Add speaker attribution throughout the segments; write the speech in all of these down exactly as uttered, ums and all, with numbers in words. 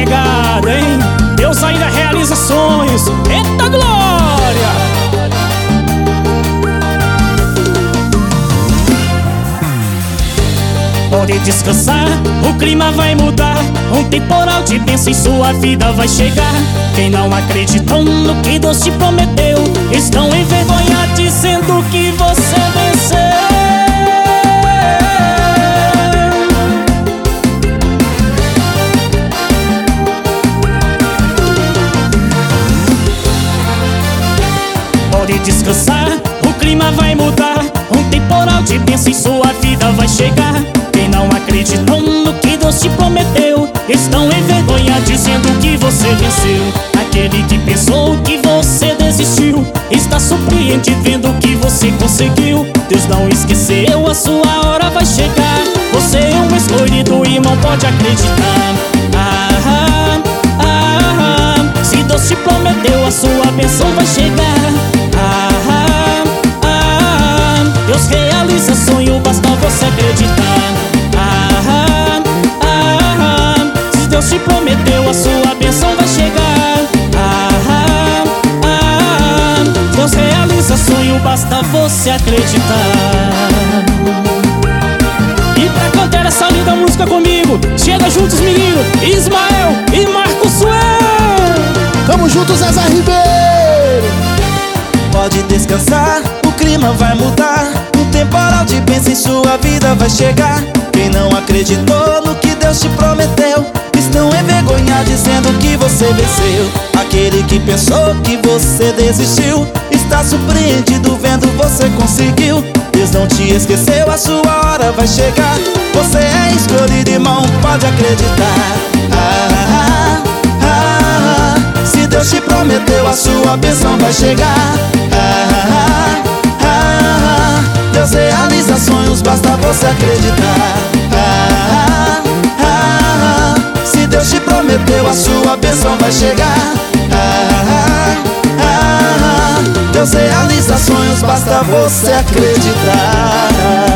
Speaker 1: pegada, hein? Deus ainda realiza sonhos. Eita glória! Pode descansar, o clima vai mudar. Um temporal de bênção em sua vida vai chegar. Quem não acreditou no que Deus te prometeu estão envergonhados dizendo que você venceu. Pode descansar, o clima vai mudar. Um temporal de bênção em sua vida vai chegar. Quem não acreditou no que Deus te prometeu estão envergonhados dizendo que você venceu. Aquele que pensou que você desistiu está surpreendido vendo que você conseguiu. Deus não esqueceu, a sua hora vai chegar. Você é um escolhido, irmão, pode acreditar. Ah, ah, ah, se Deus te prometeu, a sua bênção vai chegar. Ah, ah, ah, Deus realiza sonho, basta você acreditar. Ah, ah, ah, se Deus te prometeu, a sua bênção vai chegar. Ah, ah, ah, Deus realiza sonho, basta você acreditar. E pra cantar essa linda música comigo, chega juntos, menino, Ismael e Marcos Suel.
Speaker 2: Tamo junto, Zezé Ribeiro.
Speaker 3: Pode descansar, o clima vai mudar. Um temporal de bênção em sua vida vai chegar. Quem não acreditou no que Deus te prometeu estão envergonhados dizendo que você venceu. Aquele que pensou que você desistiu está surpreendido vendo você conseguiu. Deus não te esqueceu, a sua hora vai chegar. Você é escolhido, irmão, pode acreditar. Ah, ah, ah, se Deus te prometeu, a sua bênção vai chegar. Ah, ah, ah, Deus realiza sonhos, basta você acreditar. Ah, ah, ah, se Deus te prometeu, a sua bênção vai chegar. Ah, ah, ah, Deus realiza sonhos, basta você acreditar.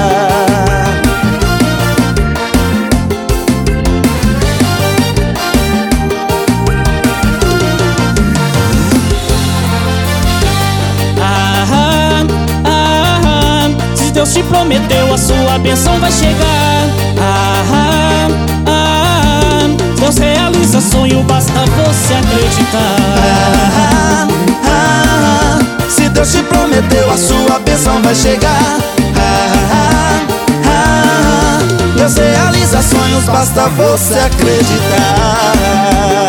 Speaker 1: Deus te prometeu, a sua bênção vai chegar. Ah, ah, ah, Deus realiza sonho, basta você acreditar.
Speaker 3: Ah, ah, ah, se Deus te prometeu, a sua bênção vai chegar. Ah, ah, ah, Deus realiza sonhos, basta você acreditar.